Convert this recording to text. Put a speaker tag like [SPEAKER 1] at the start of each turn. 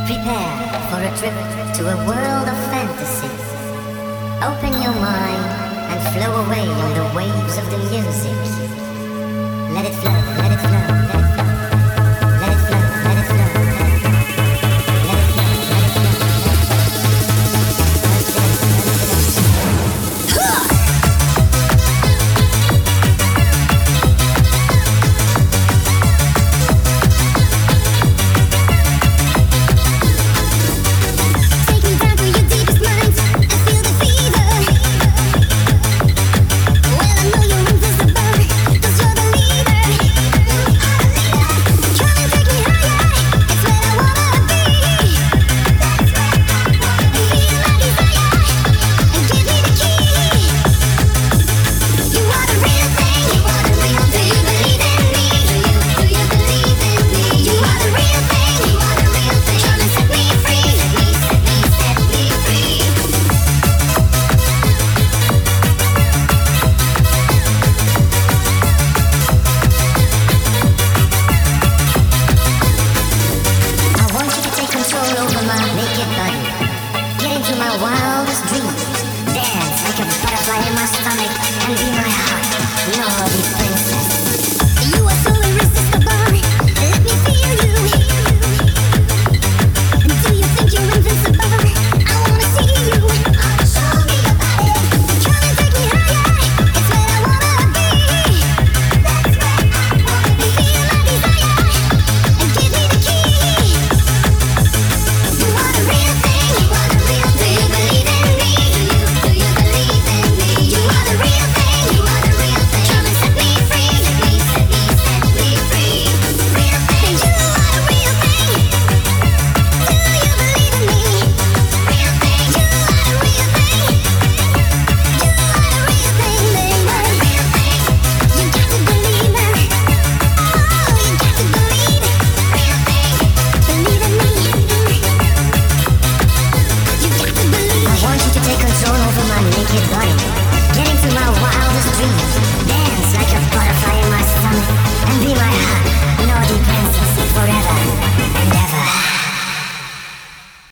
[SPEAKER 1] Prepare for a trip to a world of fantasy. Open your mind and flow away on the waves of the music. Let it flow, let it flow, let it flow.